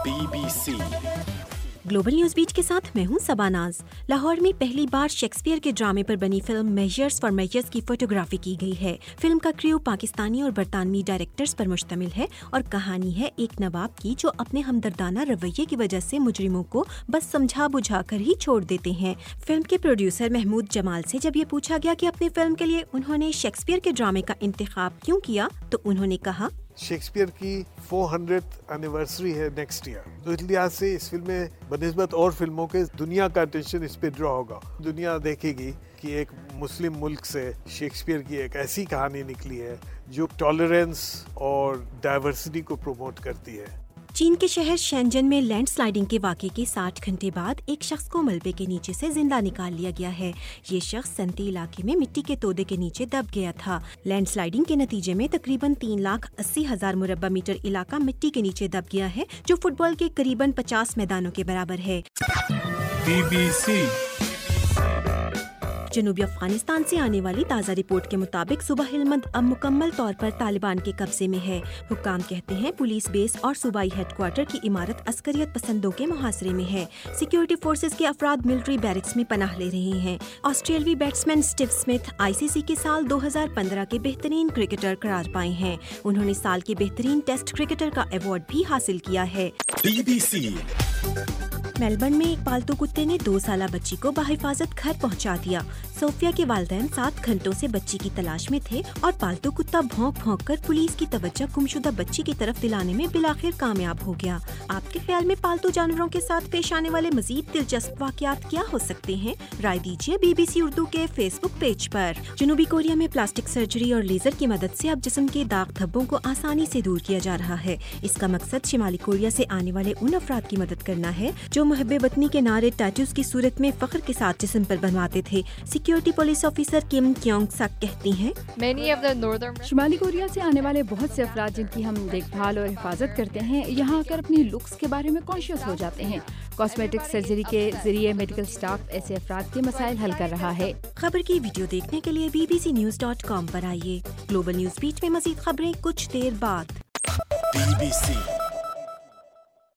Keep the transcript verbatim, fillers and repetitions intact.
Be B C global news beat کے ساتھ میں ہوں سباناز۔ لاہور میں پہلی بار شیکسپیئر کے ڈرامے پر بنی فلم میجرز فار میجرز کی فوٹوگرافی کی گئی ہے۔ فلم کا کریو پاکستانی اور برطانوی ڈائریکٹرز پر مشتمل ہے اور کہانی ہے ایک نواب کی جو اپنے ہمدردانہ رویے کی وجہ سے مجرموں کو بس سمجھا بجھا کر ہی چھوڑ دیتے ہیں۔ فلم کے پروڈیوسر محمود جمال سے جب یہ پوچھا گیا کہ اپنی فلم کے لیے انہوں نے شیکسپیئر کے ڈرامے کا انتخاب کیوں کیا تو انہوں نے کہا، شیکسپیئر کی فور ہنڈریڈ اینیورسری ہے نیکسٹ ایئر، تو اس لحاظ سے اس فلم میں بنسبت اور فلموں کے دنیا کا اٹینشن اس پہ ڈرا ہوگا۔ دنیا دیکھے گی کہ ایک مسلم ملک سے شیکسپیئر کی ایک ایسی کہانی نکلی ہے جو ٹالرنس اور ڈائیورسٹی کو پروموٹ کرتی ہے۔ چین کے شہر شینجن میں لینڈ سلائیڈنگ کے واقعے کے ساٹھ گھنٹے بعد ایک شخص کو ملبے کے نیچے سے زندہ نکال لیا گیا ہے۔ یہ شخص سنتی علاقے میں مٹی کے تودے کے نیچے دب گیا تھا۔ لینڈ سلائیڈنگ کے نتیجے میں تقریباً تین لاکھ اسی ہزار مربع میٹر علاقہ مٹی کے نیچے دب گیا ہے، جو فٹ بال کے قریباً پچاس میدانوں کے برابر ہے۔ بی بی سی جنوبی افغانستان سے آنے والی تازہ رپورٹ کے مطابق صوبہ ہلمند اب مکمل طور پر طالبان کے قبضے میں ہے۔ حکام کہتے ہیں پولیس بیس اور صوبائی ہیڈ کوارٹر کی عمارت عسکریت پسندوں کے محاصرے میں ہے۔ سیکیورٹی فورسز کے افراد ملٹری بیرکس میں پناہ لے رہے ہیں۔ آسٹریلوی batsman Steve Smith I C C کے سال دو ہزار پندرہ کے بہترین کرکٹر قرار پائے ہیں۔ انہوں نے سال کے بہترین ٹیسٹ کرکٹر کا ایوارڈ بھی حاصل کیا ہے۔ بی بی سی میلبرن میں ایک پالتو کتے نے دو سالہ بچی کو بحفاظت گھر پہنچا دیا۔ صوفیہ کے والدین سات گھنٹوں سے بچی کی تلاش میں تھے اور پالتو کتا بھونک بھونک کر پولیس کی توجہ گمشدہ بچی کی طرف دلانے میں بالآخر کامیاب ہو گیا۔ آپ کے خیال میں پالتو جانوروں کے ساتھ پیش آنے والے مزید دلچسپ واقعات کیا ہو سکتے ہیں؟ رائے دیجیے بی بی سی اردو کے فیس بک پیج پر۔ جنوبی کوریا میں پلاسٹک سرجری اور لیزر کی مدد سے اب جسم کے داغ دھبوں کو آسانی سے دور کیا جا رہا ہے۔ اس کا مقصد شمالی کوریا سے آنے والے ان افراد کی مدد کرنا ہے جو محب وطنی کے نعرے ٹیٹوز کی صورت میں فخر کے ساتھ جسم پر بنواتے تھے۔ Security police officer Kim Kyung Sik کہتی ہیں، شمالی کوریا سے آنے والے بہت سے افراد جن کی ہم دیکھ بھال اور حفاظت کرتے ہیں یہاں آ کر اپنی لکس کے بارے میں کانشیس ہو جاتے ہیں۔ کاسمیٹک سرجری کے ذریعے میڈیکل سٹاف ایسے افراد کے مسائل حل کر رہا ہے۔ خبر کی ویڈیو دیکھنے کے لیے B B C news dot com پر آئیے۔ گلوبل نیوز بیٹ میں مزید خبریں کچھ دیر بعد۔ Be B C